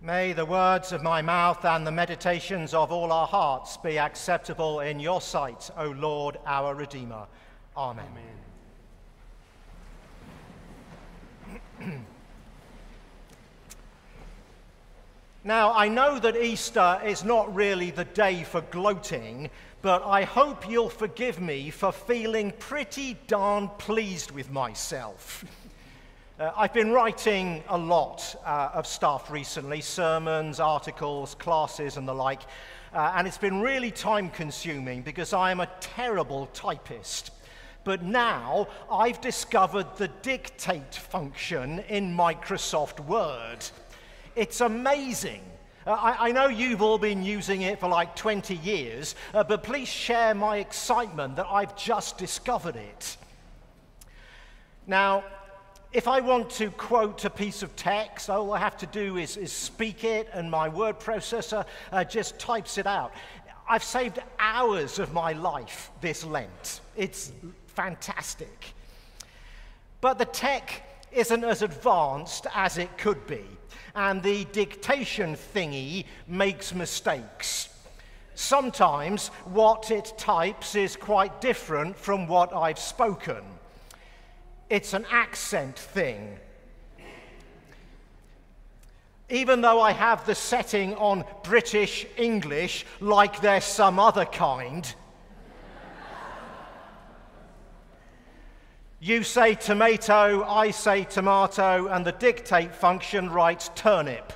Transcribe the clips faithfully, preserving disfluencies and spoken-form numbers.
May the words of my mouth and the meditations of all our hearts be acceptable in your sight, O Lord, our Redeemer. Amen. Amen. Now, I know that Easter is not really the day for gloating, but I hope you'll forgive me for feeling pretty darn pleased with myself. Uh, I've been writing a lot uh, of stuff recently, sermons, articles, classes and the like, uh, and it's been really time-consuming because I am a terrible typist. But now I've discovered the dictate function in Microsoft Word. It's amazing. Uh, I, I know you've all been using it for like twenty years, uh, but please share my excitement that I've just discovered it. Now, if I want to quote a piece of text, all I have to do is, is speak it, and my word processor uh, just types it out. I've saved hours of my life this Lent. It's fantastic. But the tech isn't as advanced as it could be, and the dictation thingy makes mistakes. Sometimes what it types is quite different from what I've spoken. It's an accent thing. Even though I have the setting on British English like there's some other kind, you say tomato, I say tomato, and the dictate function writes turnip.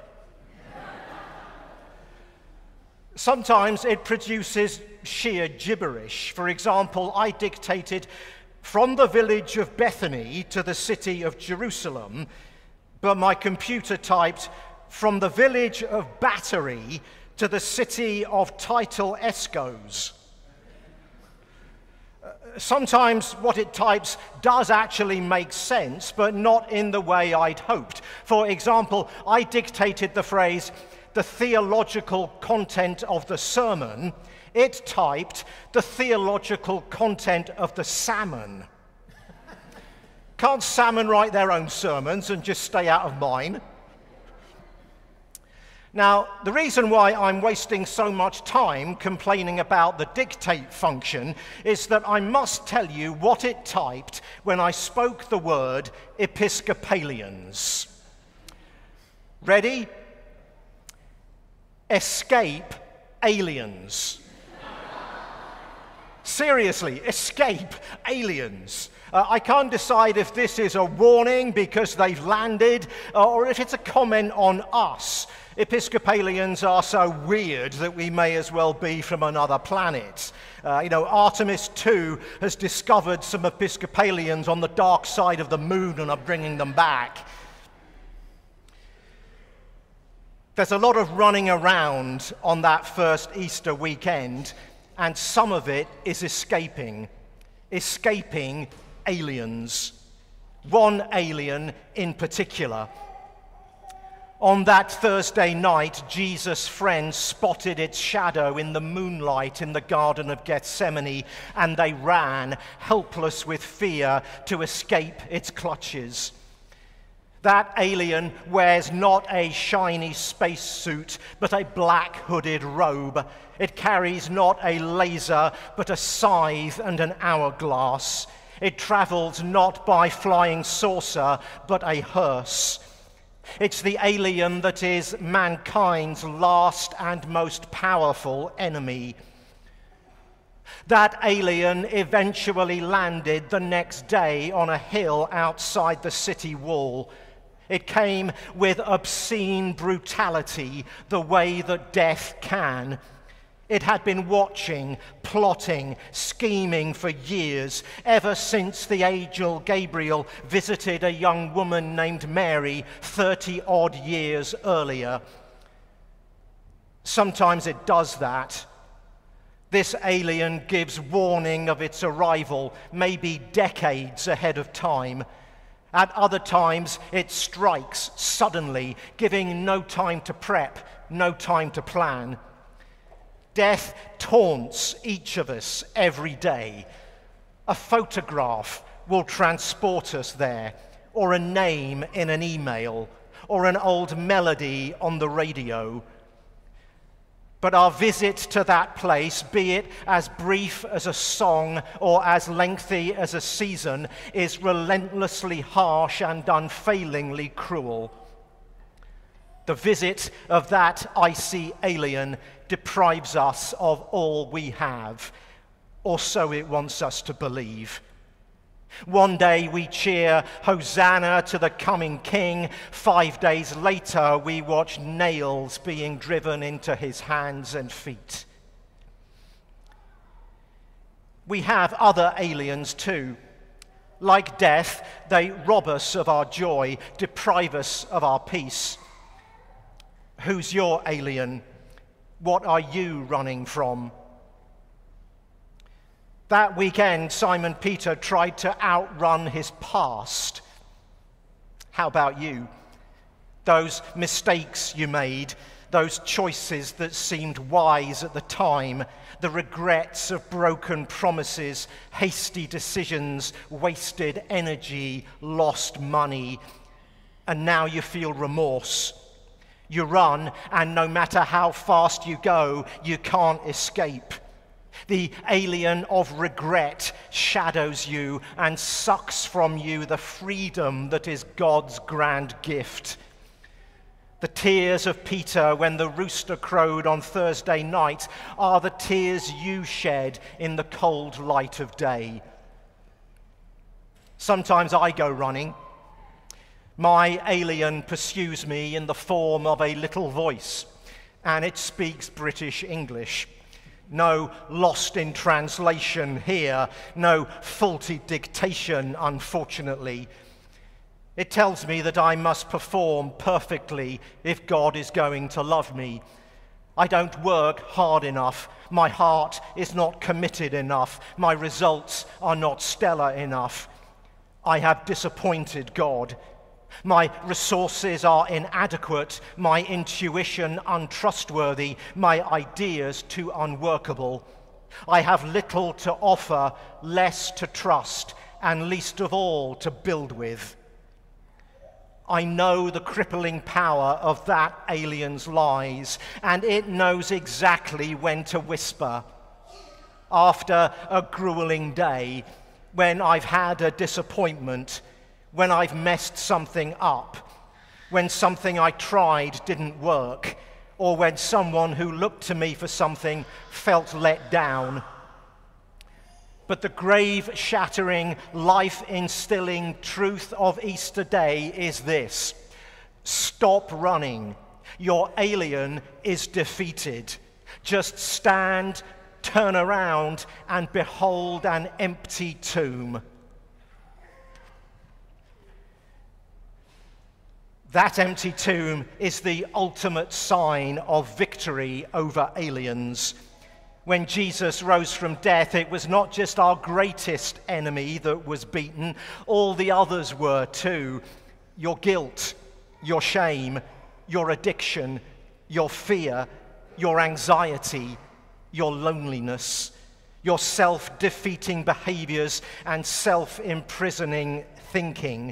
Sometimes it produces sheer gibberish. For example, I dictated from the village of Bethany to the city of Jerusalem, but my computer typed from the village of Battery to the city of Title Escos. Sometimes what it types does actually make sense, but not in the way I'd hoped. For example, I dictated the phrase, the theological content of the sermon. It typed the theological content of the salmon. Can't salmon write their own sermons and just stay out of mine? Now, the reason why I'm wasting so much time complaining about the dictate function is that I must tell you what it typed when I spoke the word Episcopalians. Ready? Escape aliens. Seriously, escape aliens. Uh, I can't decide if this is a warning because they've landed uh, or if it's a comment on us. Episcopalians are so weird that we may as well be from another planet. Uh, you know, Artemis two has discovered some Episcopalians on the dark side of the moon and are bringing them back. There's a lot of running around on that first Easter weekend, and some of it is escaping, escaping aliens. One alien in particular. On that Thursday night, Jesus' friends spotted its shadow in the moonlight in the Garden of Gethsemane, and they ran, helpless with fear, to escape its clutches. That alien wears not a shiny spacesuit, but a black hooded robe. It carries not a laser, but a scythe and an hourglass. It travels not by flying saucer, but a hearse. It's the alien that is mankind's last and most powerful enemy. That alien eventually landed the next day on a hill outside the city wall. It came with obscene brutality, the way that death can. It had been watching, plotting, scheming for years, ever since the angel Gabriel visited a young woman named Mary thirty-odd years earlier. Sometimes it does that. This alien gives warning of its arrival, maybe decades ahead of time. At other times, it strikes suddenly, giving no time to prep, no time to plan. Death taunts each of us every day. A photograph will transport us there, or a name in an email, or an old melody on the radio. But our visit to that place, be it as brief as a song or as lengthy as a season, is relentlessly harsh and unfailingly cruel. The visit of that icy alien deprives us of all we have, or so it wants us to believe. One day we cheer Hosanna to the coming King. Five days later we watch nails being driven into his hands and feet. We have other aliens too. Like death, they rob us of our joy, deprive us of our peace. Who's your alien? What are you running from? That weekend, Simon Peter tried to outrun his past. How about you? Those mistakes you made, those choices that seemed wise at the time, the regrets of broken promises, hasty decisions, wasted energy, lost money, and now you feel remorse. You run, and no matter how fast you go, you can't escape. The alien of regret shadows you and sucks from you the freedom that is God's grand gift. The tears of Peter when the rooster crowed on Thursday night are the tears you shed in the cold light of day. Sometimes I go running. My alien pursues me in the form of a little voice, and it speaks British English. No lost in translation here, no faulty dictation, unfortunately. It tells me that I must perform perfectly if God is going to love me. I don't work hard enough. My heart is not committed enough. My results are not stellar enough. I have disappointed God. My resources are inadequate, my intuition untrustworthy, my ideas too unworkable. I have little to offer, less to trust, and least of all to build with. I know the crippling power of that alien's lies, and it knows exactly when to whisper. After a grueling day, when I've had a disappointment, when I've messed something up, when something I tried didn't work, or when someone who looked to me for something felt let down. But the grave-shattering, life-instilling truth of Easter Day is this: stop running. Your alien is defeated. Just stand, turn around, and behold an empty tomb. That empty tomb is the ultimate sign of victory over aliens. When Jesus rose from death, it was not just our greatest enemy that was beaten, all the others were too. Your guilt, your shame, your addiction, your fear, your anxiety, your loneliness, your self-defeating behaviors and self-imprisoning thinking.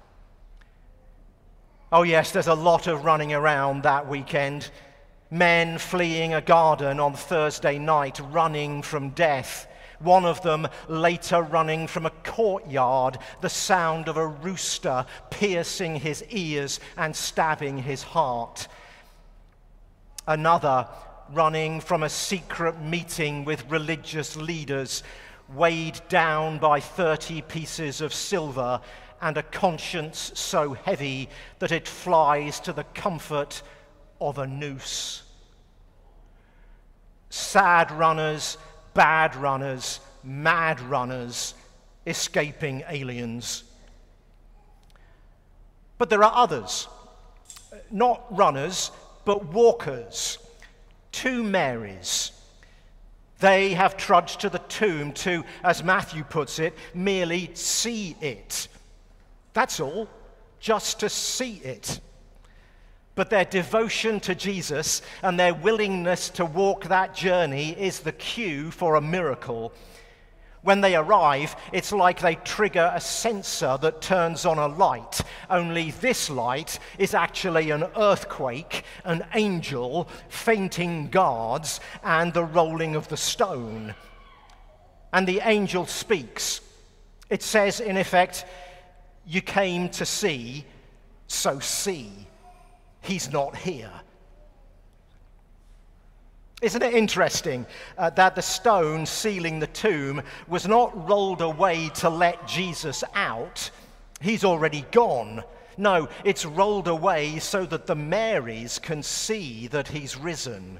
Oh yes, there's a lot of running around that weekend. Men fleeing a garden on Thursday night, running from death. One of them later running from a courtyard, the sound of a rooster piercing his ears and stabbing his heart. Another running from a secret meeting with religious leaders, weighed down by thirty pieces of silver and a conscience so heavy that it flies to the comfort of a noose. Sad runners, bad runners, mad runners, escaping aliens. But there are others, not runners, but walkers, two Marys. They have trudged to the tomb to, as Matthew puts it, merely see it. That's all, just to see it. But their devotion to Jesus and their willingness to walk that journey is the cue for a miracle. When they arrive, it's like they trigger a sensor that turns on a light, only this light is actually an earthquake, an angel, fainting guards, and the rolling of the stone. And the angel speaks. It says, in effect, you came to see, so see. He's not here. Isn't it interesting uh, that the stone sealing the tomb was not rolled away to let Jesus out? He's already gone. No, it's rolled away so that the Marys can see that he's risen.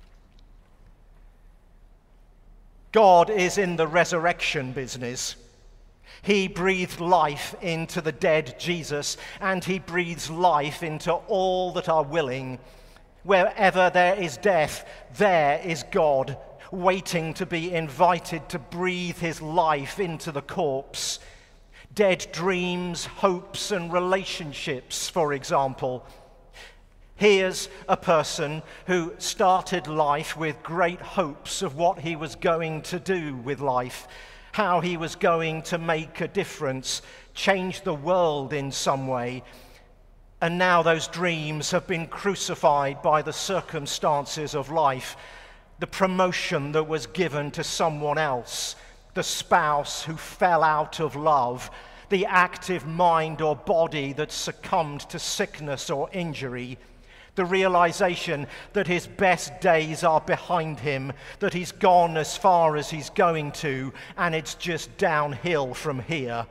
God is in the resurrection business. He breathed life into the dead Jesus, and he breathes life into all that are willing. Wherever there is death, there is God, waiting to be invited to breathe his life into the corpse. Dead dreams, hopes, and relationships, for example. Here's a person who started life with great hopes of what he was going to do with life, how he was going to make a difference, change the world in some way. And now those dreams have been crucified by the circumstances of life. The promotion that was given to someone else, the spouse who fell out of love, the active mind or body that succumbed to sickness or injury, the realization that his best days are behind him, that he's gone as far as he's going to, and it's just downhill from here.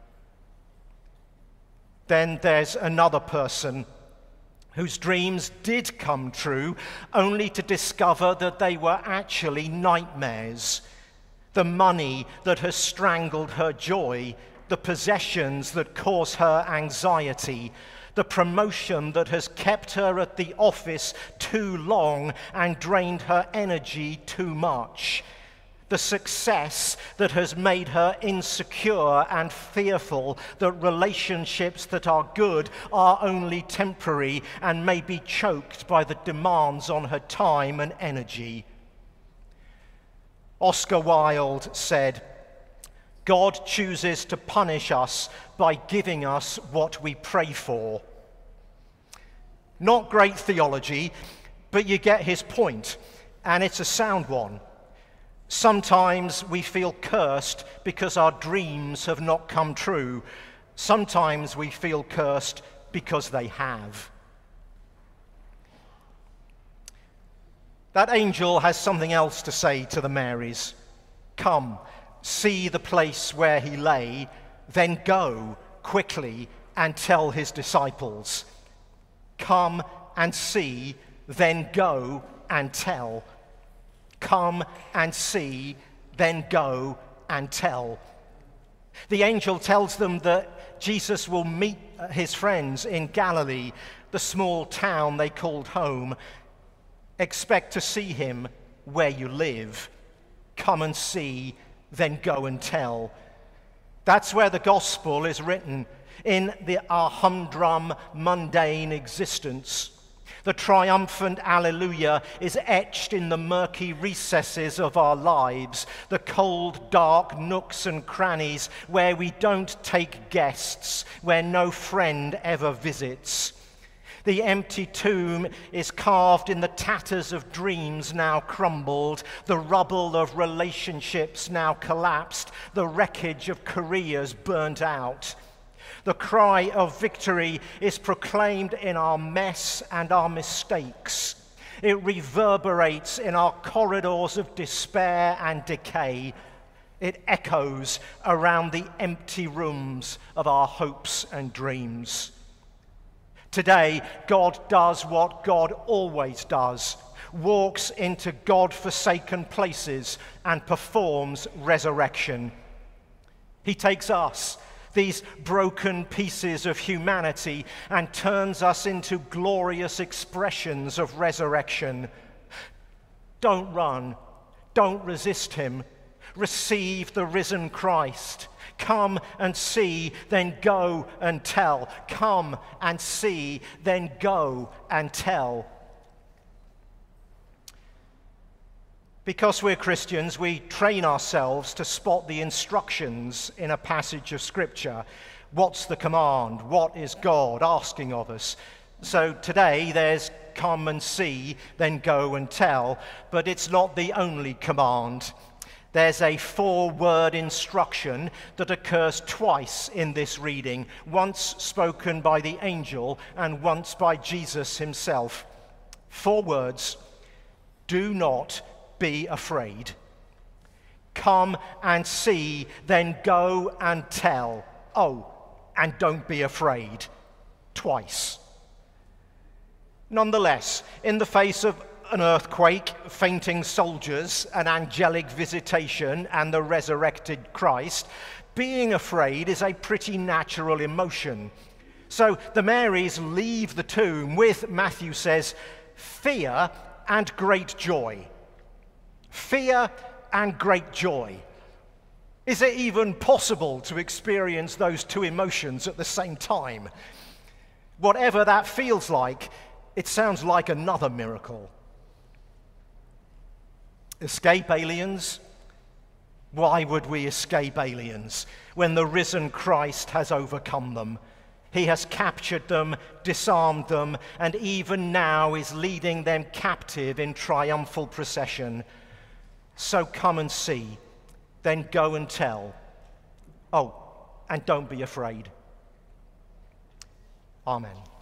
Then there's another person whose dreams did come true, only to discover that they were actually nightmares. The money that has strangled her joy, the possessions that cause her anxiety, the promotion that has kept her at the office too long and drained her energy too much. The success that has made her insecure and fearful that relationships that are good are only temporary and may be choked by the demands on her time and energy. Oscar Wilde said, "God chooses to punish us by giving us what we pray for." Not great theology, but you get his point, and it's a sound one. Sometimes we feel cursed because our dreams have not come true. Sometimes we feel cursed because they have. That angel has something else to say to the Marys. Come, see the place where he lay, then go quickly and tell his disciples. Come and see, then go and tell. Come and see, then go and tell. The angel tells them that Jesus will meet his friends in Galilee, the small town they called home. Expect to see him where you live. Come and see, then go and tell. That's where the gospel is written, in the, our humdrum, mundane existence. The triumphant alleluia is etched in the murky recesses of our lives, the cold, dark nooks and crannies where we don't take guests, where no friend ever visits. The empty tomb is carved in the tatters of dreams now crumbled, the rubble of relationships now collapsed, the wreckage of careers burnt out. The cry of victory is proclaimed in our mess and our mistakes. It reverberates in our corridors of despair and decay. It echoes around the empty rooms of our hopes and dreams. Today, God does what God always does, walks into God-forsaken places and performs resurrection. He takes us, these broken pieces of humanity, and turns us into glorious expressions of resurrection. Don't run. Don't resist him. Receive the risen Christ. Come and see, then go and tell. Come and see, then go and tell. Because we're Christians, we train ourselves to spot the instructions in a passage of Scripture. What's the command? What is God asking of us? So today there's come and see, then go and tell, but it's not the only command. There's a four-word instruction that occurs twice in this reading, once spoken by the angel and once by Jesus himself. Four words: do not be afraid. Come and see, then go and tell. Oh, and don't be afraid. Twice. Nonetheless, in the face of an earthquake, fainting soldiers, an angelic visitation, and the resurrected Christ, being afraid is a pretty natural emotion. So the Marys leave the tomb with, Matthew says, fear and great joy. Fear and great joy. Is it even possible to experience those two emotions at the same time? Whatever that feels like, it sounds like another miracle. Escape aliens? Why would we escape aliens when the risen Christ has overcome them? He has captured them, disarmed them, and even now is leading them captive in triumphal procession. So come and see, then go and tell. Oh, and don't be afraid. Amen.